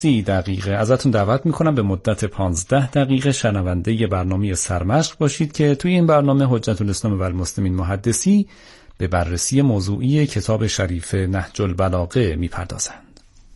30 دقیقه ازتون دعوت میکنم به مدت 15 دقیقه شنونده برنامه سرمشق باشید که توی این برنامه حجت الاسلام و المسلمین محدثی به بررسی موضوعی کتاب شریف نهج البلاغه میپردازند.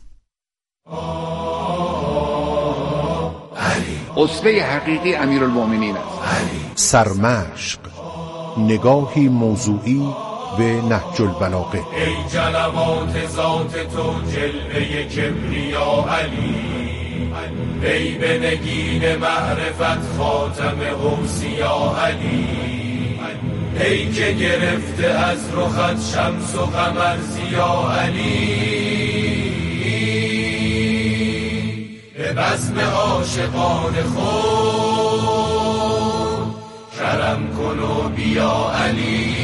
اسوه حقیقی امیرالمومنین است. سرمشق، نگاهی موضوعی به نهج البلاغه. ای جلوات ذات تو جلوه کبریا علی، ای به نگین معرفت خاتم اوصیا علی، ای که گرفته از رخت شمس و قمر ضیا علی، به بزم عاشقان خود کرم کن و بیا علی.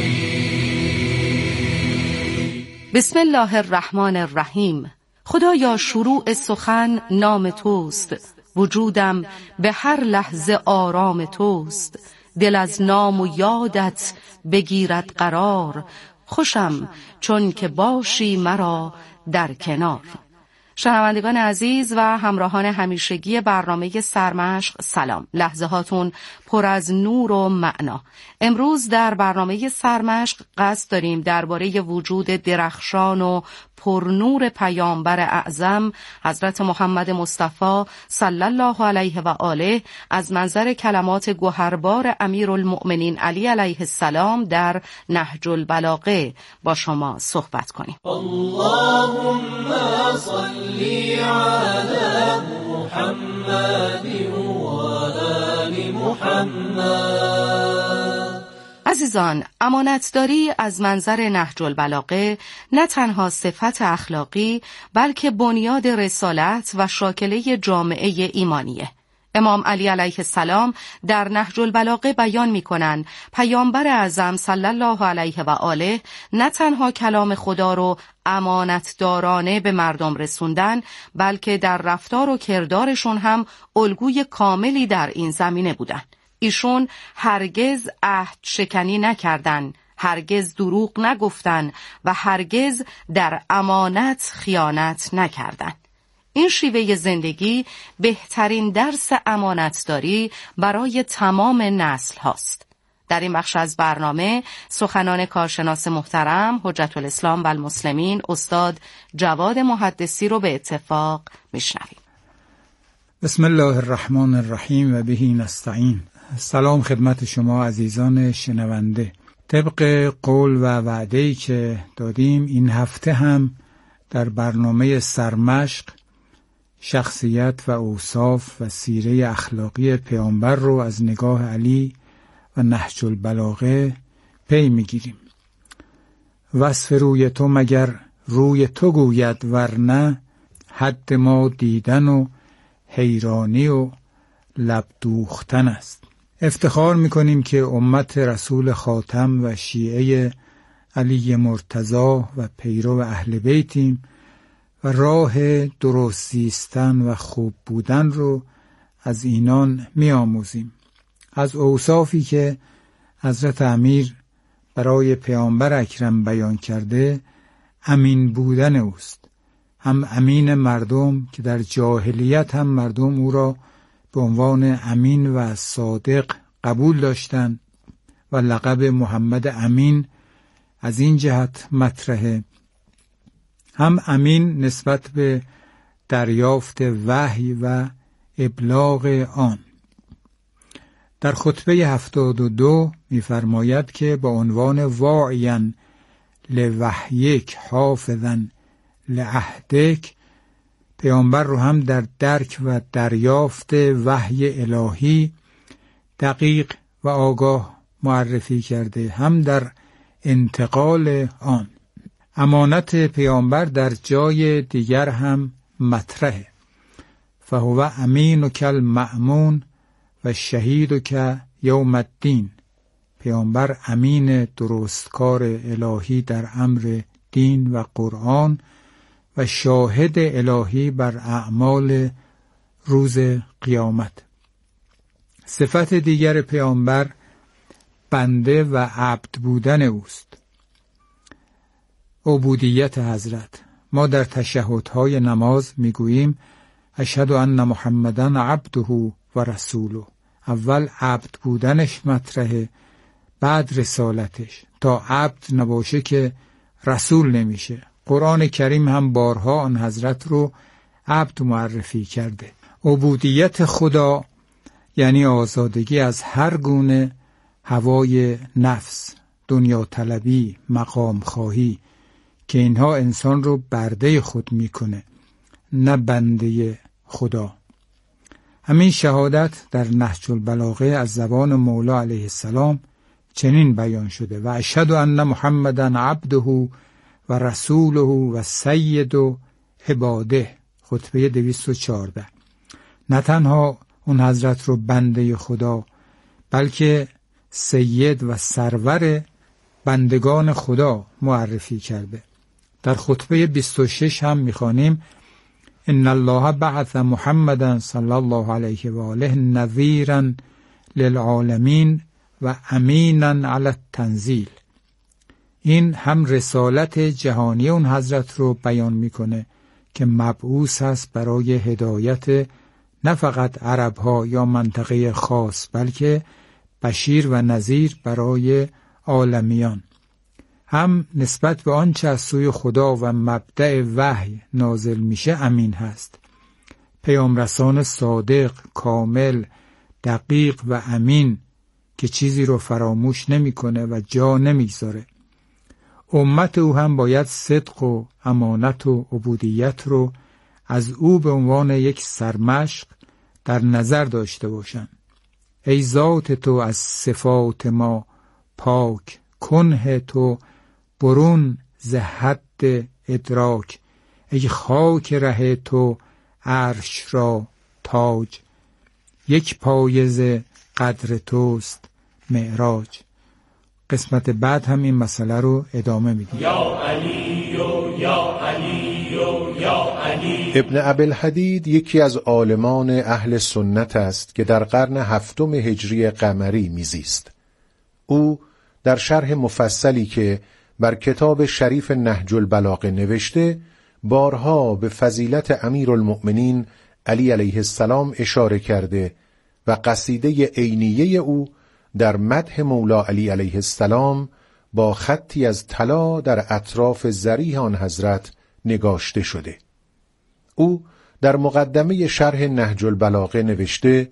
بسم الله الرحمن الرحیم. خدایا شروع سخن نام توست، وجودم به هر لحظه آرام توست. دل از نام و یادت بگیرد قرار، خوشم چون که باشی مرا در کنار. شنوندگان عزیز و همراهان همیشگی برنامه سرمشق، سلام. لحظه هاتون پر از نور و معنا. امروز در برنامه سرمشق قصد داریم درباره وجود درخشان و پرنور پیامبر اعظم حضرت محمد مصطفی صلی الله علیه و آله از منظر کلمات گوهربار امیرالمؤمنین علی علیه السلام در نهج البلاغه با شما صحبت کنیم. اللهم صلی علی محمد و آل محمد. عزیزان، امانتداری از منظر نهج البلاغه نه تنها صفت اخلاقی بلکه بنیاد رسالت و شاکله جامعه ایمانیه. امام علی علیه السلام در نهج البلاغه بیان می‌کنند پیامبر اعظم صلی الله علیه و آله نه تنها کلام خدا رو امانتدارانه به مردم رسوندن، بلکه در رفتار و کردارشون هم الگوی کاملی در این زمینه بودن. ایشون هرگز عهد شکنی نکردن، هرگز دروغ نگفتن و هرگز در امانت خیانت نکردن. این شیوه زندگی بهترین درس امانتداری برای تمام نسل هاست. در این بخش از برنامه سخنان کارشناس محترم حجت الاسلام و المسلمین استاد جواد محدثی رو به اتفاق میشنویم. بسم الله الرحمن الرحیم و بهی نستعین. سلام خدمت شما عزیزان شنونده. طبق قول و وعده‌ای که دادیم این هفته هم در برنامه سرمشق شخصیت و اوصاف و سیره اخلاقی پیامبر رو از نگاه علی و نهج البلاغه پی میگیریم. وصف روی تو مگر روی تو گوید، ورنه حد ما دیدن و حیرانی و لب دوختن است. افتخار میکنیم که امت رسول خاتم و شیعه علی مرتضی و پیرو اهل بیتیم و راه درست زیستن و خوب بودن رو از اینان میآموزیم. از اوصافی که حضرت امیر برای پیامبر اکرم بیان کرده امین بودن اوست. هم امین مردم که در جاهلیت هم مردم او را به عنوان امین و صادق قبول داشتند و لقب محمد امین از این جهت مطرحه. هم امین نسبت به دریافت وحی و ابلاغ آن. در خطبه 72 می‌فرماید که با عنوان واعیا لوحیک حافظا لعهدک پیامبر رو هم در درک و دریافت وحی الهی دقیق و آگاه معرفی کرده، هم در انتقال آن. امانت پیامبر در جای دیگر هم مطرحه. فهو امین کل مأمون و شهید که یوم الدین. پیامبر امین درستکار الهی در امر دین و قرآن و شاهد الهی بر اعمال روز قیامت. صفت دیگر پیامبر بنده و عبد بودن اوست. عبودیت حضرت. ما در تشهدهای نماز میگوییم اشهد ان محمدن عبده و رسوله. اول عبد بودنش مطرحه، بعد رسالتش. تا عبد نباشه که رسول نمیشه. قرآن کریم هم بارها آن حضرت رو عبد معرفی کرده. عبودیت خدا یعنی آزادگی از هر گونه هوای نفس، دنیا طلبی، مقام خواهی که اینها انسان رو برده خود میکنه، نه بنده خدا. همین شهادت در نهج البلاغه از زبان مولا علیه السلام چنین بیان شده: و اشهد ان محمدن عبده و رسوله و سید عباده. خطبه 214. نه تنها اون حضرت رو بنده خدا، بلکه سید و سرور بندگان خدا معرفی کرده. در خطبه 26 هم میخوانیم: ان الله بعث محمدا صلی الله علیه و آله نذیرا للعالمین و امینا علی التنزیل. این هم رسالت جهانی اون حضرت رو بیان میکنه که مبعوث است برای هدایت نه فقط عرب ها یا منطقه خاص، بلکه بشیر و نذیر برای عالمیان. هم نسبت به آنچه از سوی خدا و مبدأ وحی نازل میشه امین هست. پیامرسان صادق، کامل، دقیق و امین که چیزی رو فراموش نمیکنه و جا نمیگذاره. امت او هم باید صدق و امانت و عبودیت رو از او به عنوان یک سرمشق در نظر داشته باشند. ای ذات تو از صفات ما پاک، کنه تو برون ز حد ادراک. ای خاک ره تو عرش را تاج، یک پایه قدر توست معراج. قسمت بعد هم این مسئله رو ادامه میدیم. یا علی و یا علی و یا علی. ابن ابوالحدید یکی از عالمان اهل سنت است که در قرن 7 هجری قمری میزیست. او در شرح مفصلی که بر کتاب شریف نهج البلاغه نوشته، بارها به فضیلت امیرالمؤمنین علی علیه السلام اشاره کرده و قصیده عینیه او در مدح مولا علی علیه السلام با خطی از طلا در اطراف ضریح آن حضرت نگاشته شده. او در مقدمه شرح نهج البلاغه نوشته: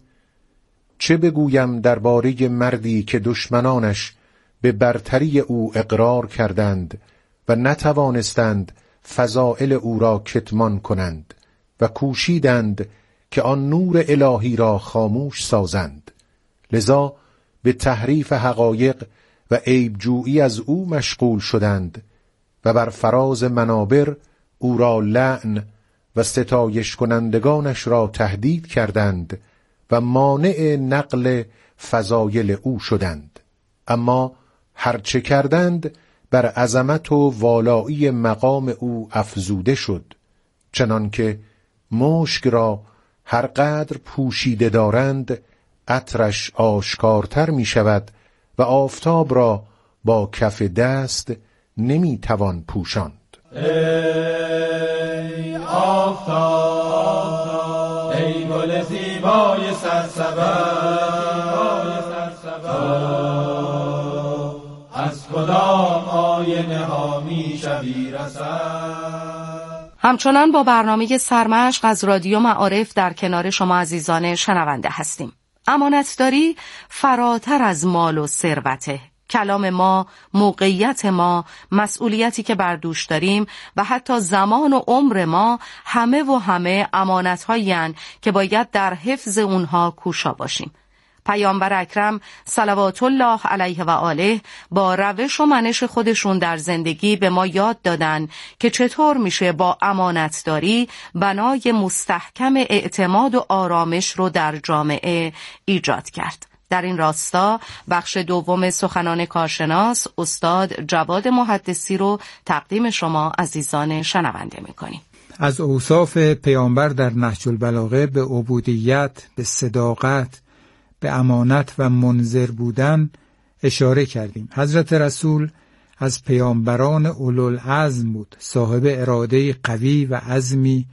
چه بگویم درباره مردی که دشمنانش به برتری او اقرار کردند و نتوانستند فضائل او را کتمان کنند و کوشیدند که آن نور الهی را خاموش سازند، لذا به تحریف حقایق و عیبجویی از او مشغول شدند و بر فراز منابر او را لعن و ستایش کنندگانش را تهدید کردند و مانع نقل فضایل او شدند. اما هرچه کردند بر عظمت و والایی مقام او افزوده شد، چنان که مشک را هر قدر پوشیده دارند عطرش آشکارتر می شود و آفتاب را با کف دست نمی توان پوشاند. ای آفتاب، ای گل زیبای سرسبز، از کدام آینه ها می شوی رسد. همچنان با برنامه سرمشق از رادیو معارف در کنار شما عزیزان شنونده هستیم. امانتداری فراتر از مال و ثروته. کلام ما، موقعیت ما، مسئولیتی که بر دوش داریم و حتی زمان و عمر ما همه امانت‌هایی هستند که باید در حفظ اونها کوشا باشیم. پیامبر اکرم صلوات الله علیه و آله با روش و منش خودشون در زندگی به ما یاد دادن که چطور میشه با امانتداری بنای مستحکم اعتماد و آرامش رو در جامعه ایجاد کرد. در این راستا بخش دوم سخنان کارشناس استاد جواد محدثی رو تقدیم شما عزیزان شنونده میکنیم. از اوصاف پیامبر در نهج البلاغه به عبودیت، به صداقت، به امانت و منذر بودن اشاره کردیم. حضرت رسول از پیامبران اولوالعزم بود، صاحب اراده قوی و عزمی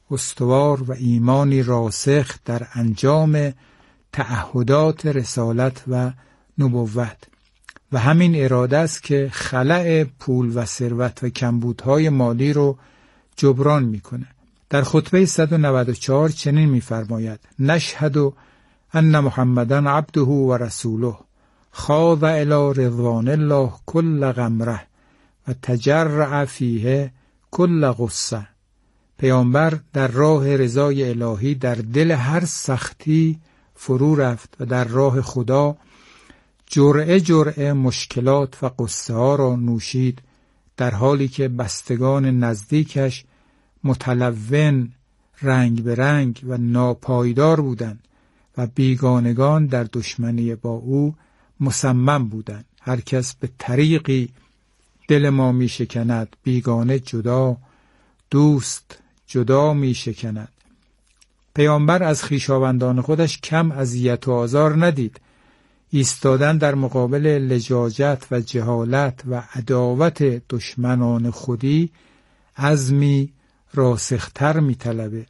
استوار و ایمانی راسخ در انجام تعهدات رسالت و نبوت و همین اراده است که خلأ پول و ثروت و کمبودهای مالی رو جبران میکنه. در خطبه 194 چنین میفرماید: نشهد ان محمدن عبده و رسوله خاض الی رضوان الله کل غمره و تجرع فیه کل غصه. پیامبر در راه رضای الهی در دل هر سختی فرو رفت و در راه خدا جرعه جرعه مشکلات و قصه ها را نوشید، در حالی که بستگان نزدیکش متلون، رنگ به رنگ و ناپایدار بودند و بیگانگان در دشمنی با او مصمم بودند. هر کس به طریقی دل ما می شکند، بیگانه جدا، دوست جدا می شکند. پیامبر از خویشاوندان خودش کم اذیت و آزار ندید. ایستادن در مقابل لجاجت و جهالت و عداوت دشمنان خودی عزمی راسختر می طلبه.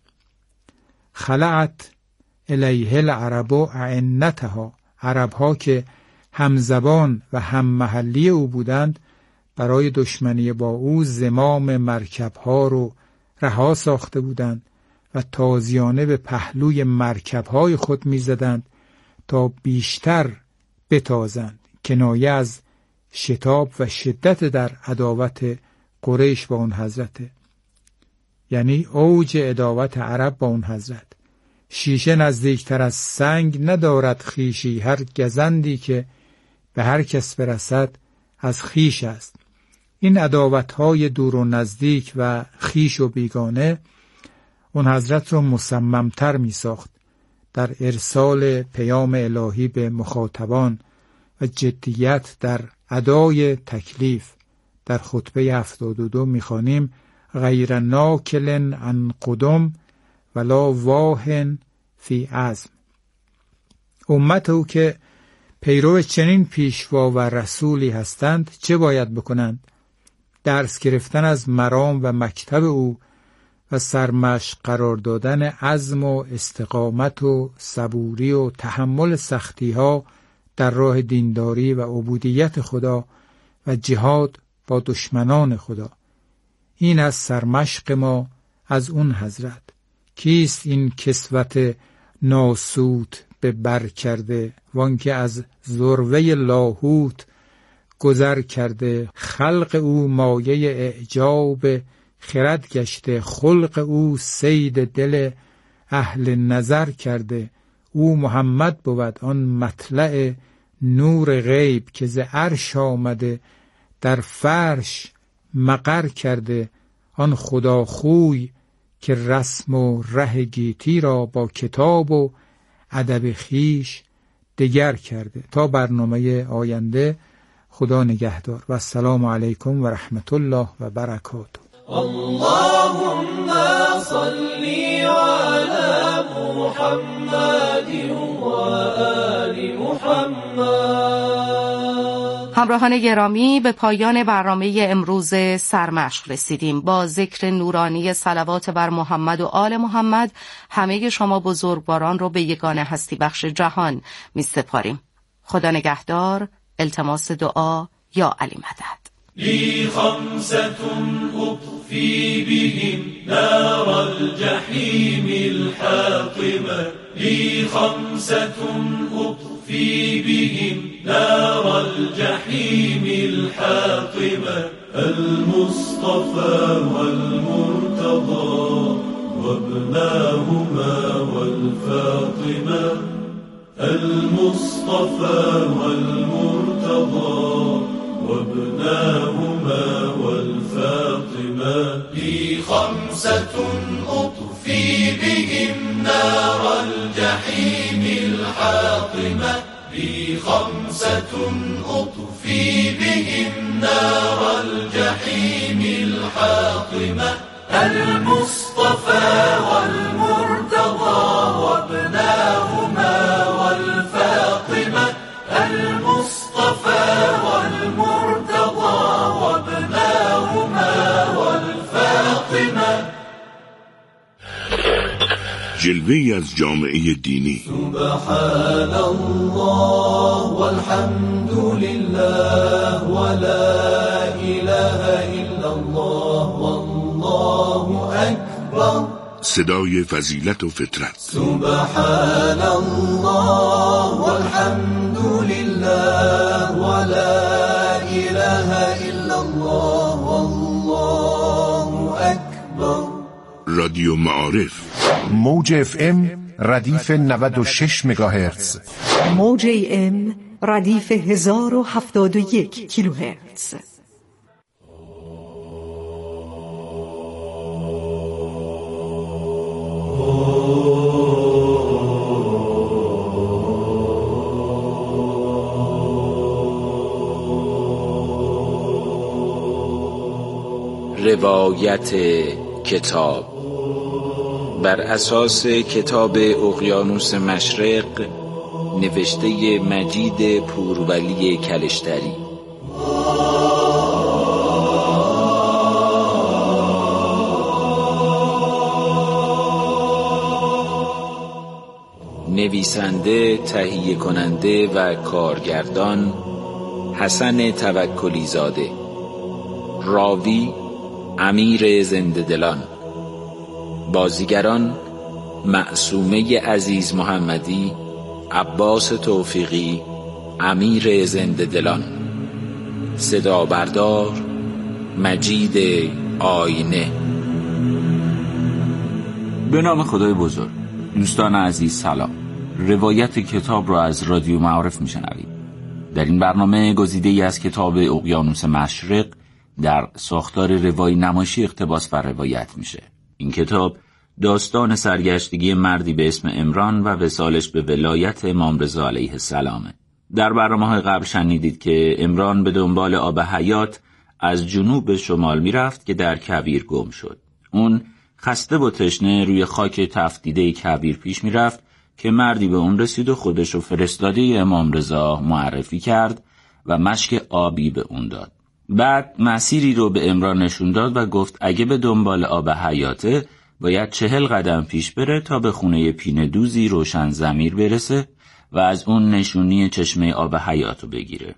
خلعت الیه العرب اعنتها. عربها که همزبان و هم محلی او بودند برای دشمنی با او زمام مرکبها رو رها ساخته بودند و تازیانه به پهلوی مرکبهای خود می زدند تا بیشتر بتازند. کنایه از شتاب و شدت در عداوت قریش با اون حضرته، یعنی اوج عداوت عرب با اون حضرت. شیشه نزدیکتر از سنگ ندارد خیشی، هر گزندی که به هر کس برسد از خیش است. این عداوت‌های دور و نزدیک و خیش و بیگانه اون حضرت رو مصممتر می ساخت در ارسال پیام الهی به مخاطبان و جدیت در ادای تکلیف. در خطبه 72 می خوانیم: غیر ناکل عن قدم ولا واهن فی عزم. امت او که پیرو چنین پیشوا و رسولی هستند چه باید بکنند؟ درس گرفتن از مرام و مکتب او و سرمشق قرار دادن عزم و استقامت و صبوری و تحمل سختی ها در راه دینداری و عبودیت خدا و جهاد با دشمنان خدا. این از سرمشق ما از اون حضرت. کیست این کسوت ناسوت به بر کرده، وانکه از ذروه لاهوت گذر کرده؟ خلق او مایه اعجاب خرد گشته، خلق او صید دل اهل نظر کرده. او محمد بود آن مطلع نور غیب که ز عرش آمده در فرش مقر کرده. آن خدا خوی که رسم و ره گیتی را با کتاب و ادب خیش دگر کرده. تا برنامه آینده، خدا نگهدار و السلام علیکم و رحمت الله و برکاته. اللهم صل على محمد و آل محمد. همراهان گرامی، به پایان برنامه امروز سرمشق رسیدیم. با ذکر نورانی صلوات بر محمد و آل محمد همه شما بزرگواران رو به یگانه هستی بخش جهان می سپاریم. خدا نگهدار. التماس دعا یا علی مدد. لی خمسة اطفی بهم نار الجحیم الحاطمة. لی خمسة اطفی بهم نار الجحیم الحاطمة. المصطفى والمرتضى وابناهما والفاطمة. المصطفى والمرتضى وابناهما والفاطمة. لي خمسة أطفي بهم نار الجحيم الحاطمة. لي خمسة أطفي بهم نار الجحيم الحاطمة. المصطفى والمرتضى وابناهما والفاطمة. المصطفى والمرتضى وابناهما والفاطمة. جلوه‌ای از جامعه دینی. سبحان الله والحمد لله ولا اله الا الله والله اکبر. صدای فضیلت و فطرت. سبحان الله والحمد لله ولا اله الا الله والله اکبر. رادیو معارف. موج FM ردیف 96 مگاهرتز. موج AM ردیف 1071 کیلوهرتز. روایت کتاب بر اساس کتاب اقیانوس مشرق نوشته مجید پورولی کلشتری. نویسنده، تهیه کننده و کارگردان حسن توکلی زاده. راوی امیر زنده‌دلان. بازیگران معصومه عزیز محمدی، عباس توفیقی، امیر زنده‌دلان. صدا بردار مجید آینه. به نام خدای بزرگ. دوستان عزیز سلام. روایت کتاب را از رادیو معارف میشنوید. در این برنامه گزیده‌ای از کتاب اقیانوس مشرق در ساختار روایی نمایشی اقتباس بر روایت میشه. این کتاب داستان سرگشتگی مردی به اسم عمران و وصالش به ولایت امام رضا علیه السلامه. در برنامه‌های قبل شنیدید که عمران به دنبال آب حیات از جنوب به شمال میرفت که در کویر گم شد. اون خسته و تشنه روی خاک تفدیده کویر پیش میرفت که مردی به اون رسید و خودشو فرستاده امام رضا معرفی کرد و مشک آبی به اون داد. بعد مسیری رو به عمران نشون داد و گفت اگه به دنبال آب حیاته باید 40 قدم پیش بره تا به خونه پینه دوزی روشن ضمیر برسه و از اون نشونی چشمه آب حیات رو بگیره.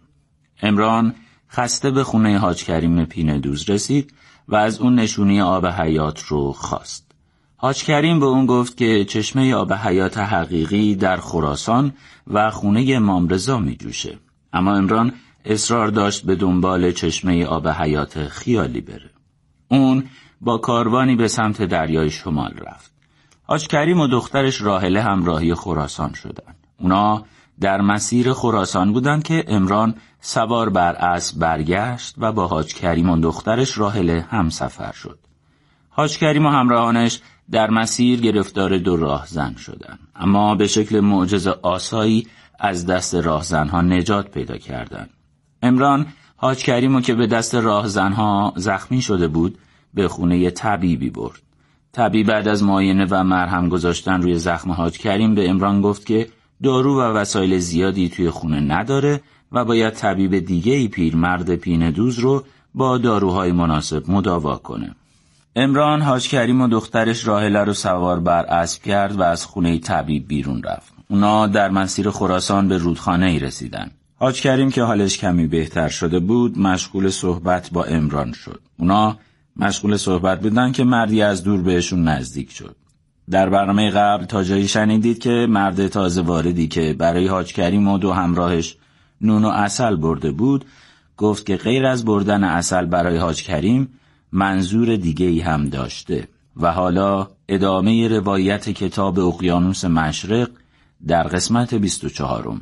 عمران خسته به خونه حاج کریم پینه دوز رسید و از اون نشونی آب حیات رو خواست. حاج کریم به اون گفت که چشمه آب حیات حقیقی در خراسان و خونه امام رضا می جوشه. اما عمران اصرار داشت به دنبال چشمه آب حیات خیالی بره. اون با کاروانی به سمت دریای شمال رفت. حاج کریم و دخترش راحله همراهی خراسان شدن. اونا در مسیر خراسان بودن که عمران سوار بر اسب برگشت و با حاج کریم و دخترش راحله هم سفر شد. حاج کریم و همراهانش در مسیر گرفتار 2 راهزن شدن، اما به شکل معجزه آسایی از دست راهزنها نجات پیدا کردند. عمران حاج کریمو که به دست راهزنها زخمی شده بود به خونه طبیبی برد. طبیب بعد از معاینه و مرهم گذاشتن روی زخم حاج کریم به عمران گفت که دارو و وسایل زیادی توی خونه نداره و باید طبیب دیگه‌ای پیرمرد پینه دوز رو با داروهای مناسب مداوا کنه. عمران حاج کریم و دخترش راحله رو سوار بر اسب کرد و از خونه طبیب بیرون رفت. اونا در مسیر خراسان به رودخانه‌ای رسیدن. حاج کریم که حالش کمی بهتر شده بود مشغول صحبت با عمران شد. اونا مشغول صحبت بودن که مردی از دور بهشون نزدیک شد. در برنامه قبل تا جایی شنیدید که مرد تازه واردی که برای حاج کریم و 2 همراهش نون و عسل برده بود گفت که غیر از بردن عسل برای حاج کریم منظور دیگه‌ای هم داشته. و حالا ادامه روایت کتاب اقیانوس مشرق در قسمت 24.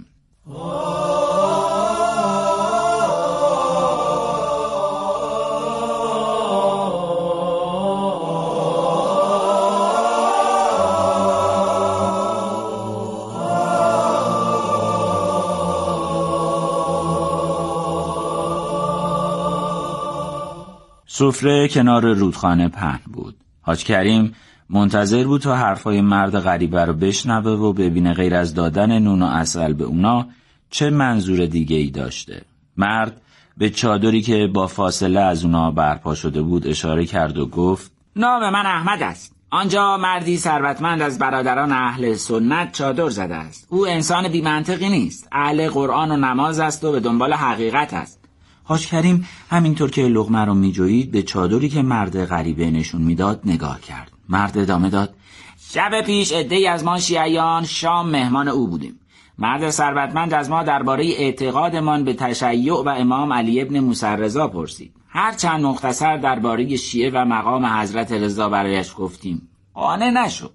سفره کنار رودخانه پهن بود. حاج کریم منتظر بود تا حرفای مرد غریبه رو بشنوه و ببینه غیر از دادن نون و عسل به اونا چه منظور دیگه‌ای داشته. مرد به چادری که با فاصله از اونا برپا شده بود اشاره کرد و گفت: نام من احمد است. آنجا مردی ثروتمند از برادران اهل سنت چادر زده است. او انسان بی منطقی نیست، اهل قرآن و نماز است و به دنبال حقیقت است. حاج کریم همینطور که لقمه رو میجوید به چادری که مرد غریبه نشون میداد نگاه کرد. مرد ادامه داد: شب پیش عده‌ای از ما شیعیان شام مهمان او بودیم. مرد ثروتمند از ما درباره اعتقادمان به تشیع و امام علی ابن موسی رضا پرسید. هر چند مختصر درباره شیعه و مقام حضرت رضا برایش گفتیم. قانع نشد.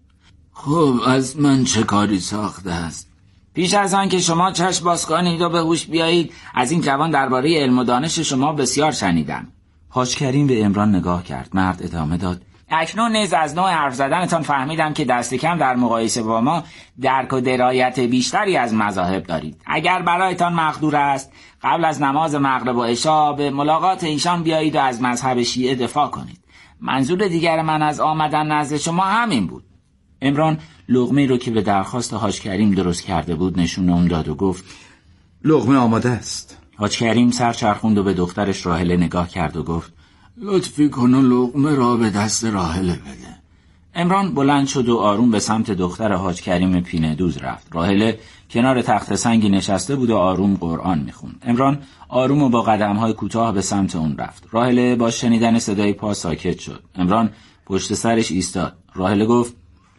خب از من چه کاری ساخته است؟ پیش از آن که شما چشم باز کنید و به هوش بیایید، از این جوان درباره علم و دانش شما بسیار شنیدم. حاج کریم به عمران نگاه کرد. مرد ادامه داد: اکنون نیز از نوع حرف زدنتان فهمیدم که دست کم در مقایسه با ما درک و درایت بیشتری از مذاهب دارید. اگر برایتان مقدور است قبل از نماز مغرب و عشا به ملاقات ایشان بیایید و از مذهب شیعه دفاع کنید. منظور دیگر من از آمدن نزد شما همین بود. عمران لقمه رو که به درخواست حاج کریم درست کرده بود نشون اون داد و گفت: لقمه آماده است. حاج کریم سر چرخوند و به دخترش راحله نگاه کرد و گفت: لطفی کن و لقمه را به دست راحله بده. عمران بلند شد و آروم به سمت دختر حاج کریم پینه دوز رفت. راحله کنار تخت سنگی نشسته بود و آروم قرآن میخوند. عمران آروم و با قدم‌های کوتاه به سمت اون رفت. راحله با شنیدن صدای پا ساکت شد. عمران پشت سرش ایستاد. راحله گفت: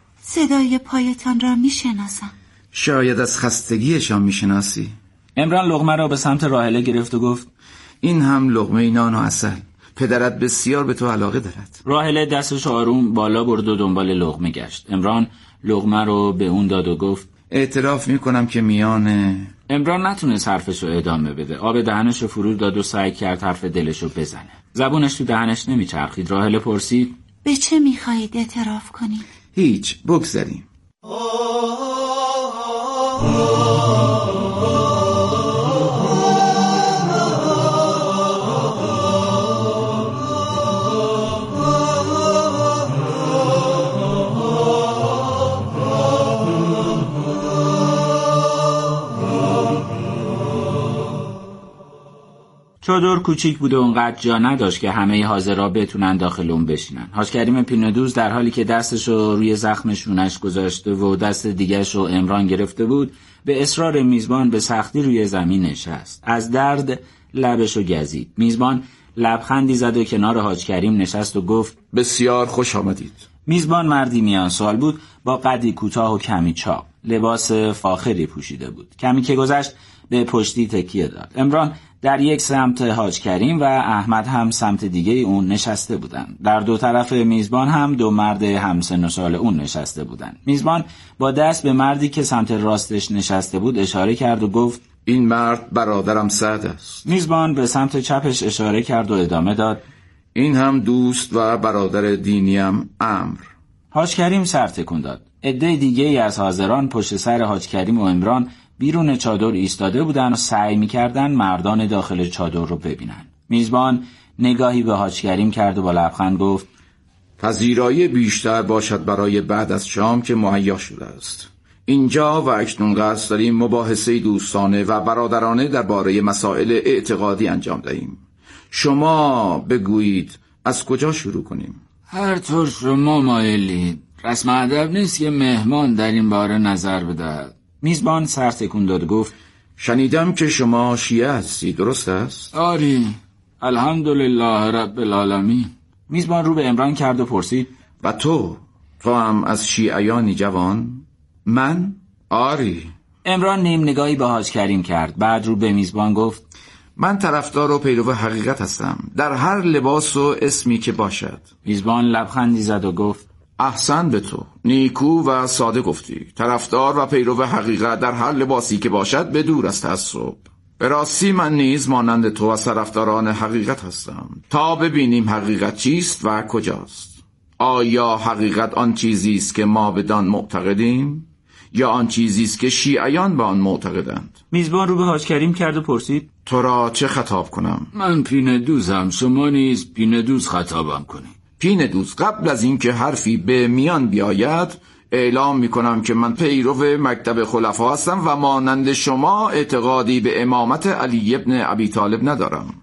صدای پایتان را میشناسم. شاید از خستگیشان میشناسی. عمران لقمه را به سمت راحله گرفت و گفت: این هم لقمه نان و عسل. پدرت بسیار به تو علاقه دارد. راحله دستش آروم بالا برد و دنبال لقمه گشت. عمران لقمه رو به اون داد و گفت: اعتراف میکنم که میان. عمران نتونست حرفش رو ادامه بده. آب دهنش رو فرو داد و سعی کرد حرف دلش رو بزنه. زبونش تو دهنش نمیچرخید. راحله پرسید: به چه میخواهید اعتراف کنید؟ هیچ، بگذاریم. چادر کوچیک بود و اونقدر جا نداشت که همه حاضرها بتونن داخل اون بشینن. حاج کریم پیندوز در حالی که دستشو روی زخم شونش گذاشته و دست دیگه‌شو عمران گرفته بود، به اصرار میزبان به سختی روی زمین نشست. از درد لبشو گزید. میزبان لبخندی زد و کنار حاج کریم نشست و گفت: بسیار خوش آمدید. میزبان مردی میان سال بود با قدی کوتاه و کمی چاق. لباس فاخری پوشیده بود. کمی که گذشت به پشتی تکیه داد. عمران در یک سمت حاج کریم و احمد هم سمت دیگه اون نشسته بودند. در دو طرف میزبان هم دو مرد همسن و سال اون نشسته بودند. میزبان با دست به مردی که سمت راستش نشسته بود اشاره کرد و گفت: این مرد برادرم سعد است. میزبان به سمت چپش اشاره کرد و ادامه داد: این هم دوست و برادر دینیم عمرو. حاج کریم سر تکون داد. عده دیگه‌ای از حاضران پشت سر حاج کریم و عمران بیرون چادر ایستاده بودن و سعی می‌کردن مردان داخل چادر رو ببینن. میزبان نگاهی به حاج کریم کرد و با لبخند گفت: پذیرایی بیشتر باشد برای بعد از شام که مهیا شده است. اینجا و اکنون قصد داریم مباحثه دوستانه و برادرانه درباره مسائل اعتقادی انجام دهیم. شما بگویید از کجا شروع کنیم؟ هر طور شما مایلید. رسم ادب نیست که مهمان در این باره نظر بدهد. میزبان سر تکون داد و گفت: شنیدم که شما شیعه هستی، درست است؟ آری، الحمدلله رب العالمین. میزبان رو به عمران کرد و پرسید: و تو هم از شیعیانی جوان؟ من؟ آری. عمران نیم نگاهی به حاج کریم کرد. بعد رو به میزبان گفت: من طرفدار و پیرو حقیقت هستم، در هر لباس و اسمی که باشد. میزبان لبخندی زد و گفت: احسن به تو، نیکو و ساده گفتی. طرفدار و پیرو حقیقت در هر لباسی که باشد به دور از تعصب. به راستی من نیز مانند تو از طرفداران حقیقت هستم، تا ببینیم حقیقت چیست و کجاست. آیا حقیقت آن چیزی است که ما بدان معتقدیم، یا آن چیزی است که شیعیان به آن معتقدند؟ میزبان رو به حاج کریم کرد و پرسید: تو را چه خطاب کنم؟ من پینه دوزم، شما نیز پینه دوز خطابم کنید. پینه دوز، قبل از اینکه حرفی به میان بیاید اعلام میکنم که من پیرو مکتب خلفا هستم و مانند شما اعتقادی به امامت علی ابن ابی طالب ندارم.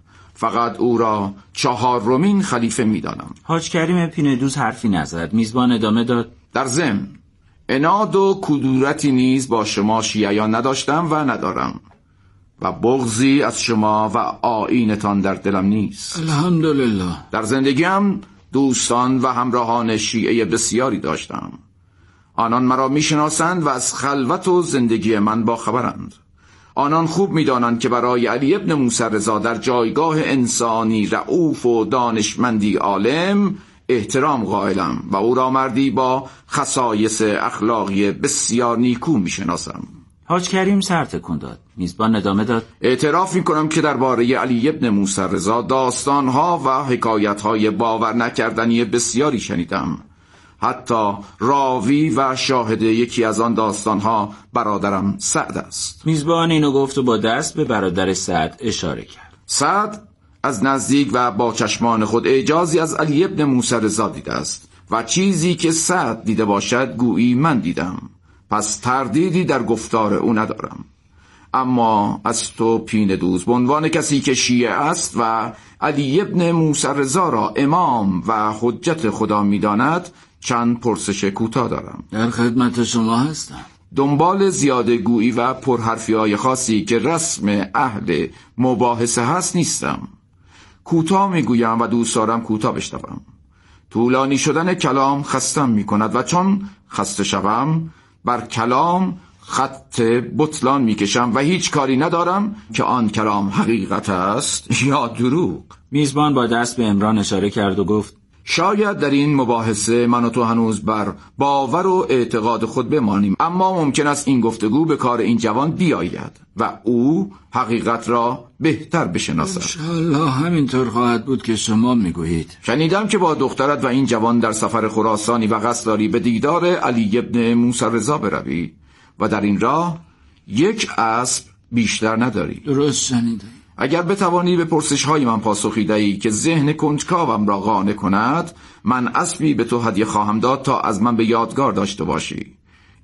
فقط او را 4مین خلیفه می‌دانم. حاج کریم پیندوز حرفی نزد. میزبان ادامه داد: در ضمن عناد و کدورتی نیز با شما شیعیان نداشتم و ندارم و بغضی از شما و آیینتان در دلم نیست. الحمدلله. در زندگیم دوستان و همراهان شیعه بسیاری داشتم. آنان مرا میشناسند و از خلوت و زندگی من با خبرند. آنان خوب میدانند که برای علی ابن موسی رضا در جایگاه انسانی رؤوف و دانشمندی عالم احترام قائلم و او را مردی با خصایص اخلاقی بسیار نیکو میشناسم. حاج کریم سر تکون داد. میزبان ادامه داد: اعتراف میکنم که درباره علی ابن موسی رضا داستانها و حکایتهای باور نکردنی بسیاری شنیدم. حتی راوی و شاهد یکی از آن داستانها برادرم سعد است. میزبان اینو گفت و با دست به برادر سعد اشاره کرد. سعد از نزدیک و با چشمان خود اعجازی از علی ابن موسی رضا دیده است و چیزی که سعد دیده باشد گویی من دیدم، پس تردیدی در گفتار او ندارم. اما از تو پیندوز به عنوان کسی که شیعه است و علی ابن موسی رضا را امام و حجت خدا می‌داند چند پرسش کوتاه دارم. در خدمت شما هستم. دنبال زیاده گویی و پرحرفی‌های خاصی که رسم اهل مباحثه هست نیستم. کوتاه میگویم و دوست دارم کوتاه بشنوم. طولانی شدن کلام خستم میکند و چون خسته شوم بر کلام خط بطلان میکشم و هیچ کاری ندارم که آن کلام حقیقت است یا دروغ. میزبان با دست به عمران اشاره کرد و گفت: شاید در این مباحثه من و تو هنوز بر باور و اعتقاد خود بمانیم، اما ممکن است این گفتگو به کار این جوان بیاید و او حقیقت را بهتر بشناسد. انشاءالله همینطور خواهد بود که شما میگویید. شنیدم که با دخترت و این جوان در سفر خراسانی و قصد داری به دیدار علی ابن موسی رضا بروی و در این راه یک اسب بیشتر نداری. درست شنیده. اگر بتوانی به پرسش‌های من پاسخی دهی که ذهن کنجکاوم را قانع کند، من اسبی به تو هدیه خواهم داد تا از من به یادگار داشته باشی.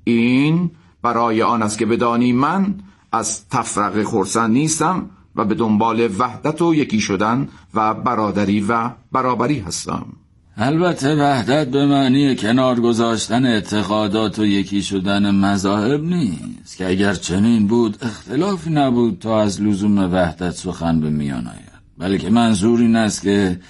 این برای آن است که بدانی من از تفرقه خرسند نیستم و به دنبال وحدت و یکی شدن و برادری و برابری هستم. البته وحدت به معنی کنار گذاشتن اعتقادات و یکی شدن مذاهب نیست که اگر چنین بود اختلافی نبود تا از لزوم وحدت سخن به میان آید، بلکه منظور این است که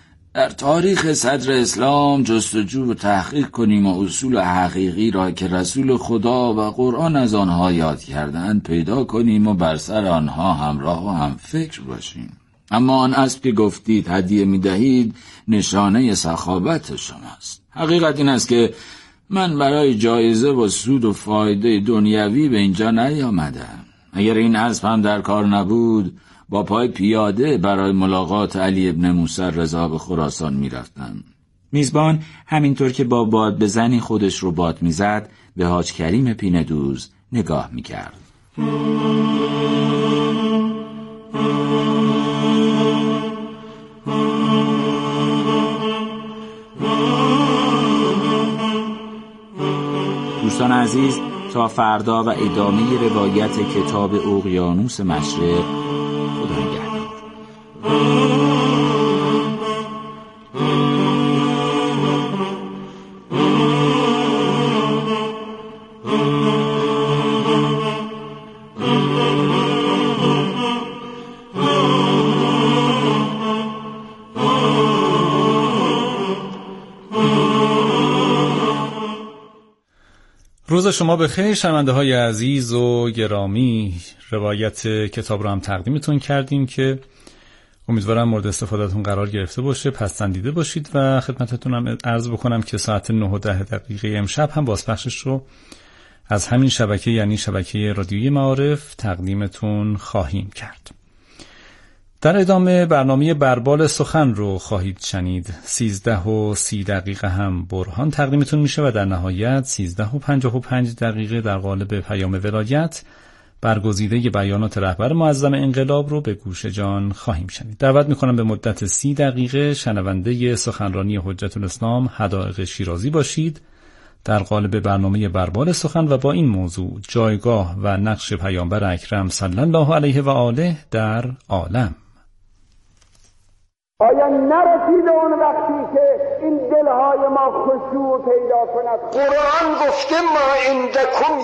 در تاریخ صدر اسلام جستجو و تحقیق کنیم و اصول حقیقی را که رسول خدا و قرآن از آنها یاد کردند پیدا کنیم و بر سر آنها همراه و هم فکر باشیم. اما آن اسب که گفتید هدیه می‌دهید نشانه سخاوت شماست. حقیقت این است که من برای جایزه و سود و فایده دنیوی به اینجا نیامدم. اگر این اسب هم در کار نبود با پای پیاده برای ملاقات علی ابن موسی رضا به خراسان می‌رفتم. میزبان همینطور که با باد بزنی خودش رو باد می‌زد به حاج کریم پیندوز نگاه می‌کرد. دوستان عزیز، تا فردا و ادامه روایت کتاب اقیانوس مشرق. خدا نگهدار. روز شما بخیر شنونده های عزیز و گرامی. روایت کتاب رو هم تقدیمتون کردیم که امیدوارم مورد استفادهتون قرار گرفته باشه، پسندیده باشید و خدمتتون هم عرض بکنم که ساعت 9:10 امشب هم بازپخشش رو از همین شبکه یعنی شبکه رادیوی معارف تقدیمتون خواهیم کرد. در ادامه برنامه بربال سخن رو خواهید شنید. 13:30 هم برهان تقدیمتون میشه و در نهایت 13:55 در قالب پیام ولایت برگزیده بیانات رهبر معظم انقلاب رو به گوش جان خواهیم شنید. دعوت میکنم به مدت 30 دقیقه شنونده سخنرانی حجت الاسلام حدائق شیرازی باشید در قالب برنامه بربال سخن و با این موضوع جایگاه و نقش پیامبر اکرم صلی الله علیه و آله در عالم. آیا نرسیده اون وقتی که این دلهای ما خشوع پیدا کند؟ قرآن گفته ما عندکم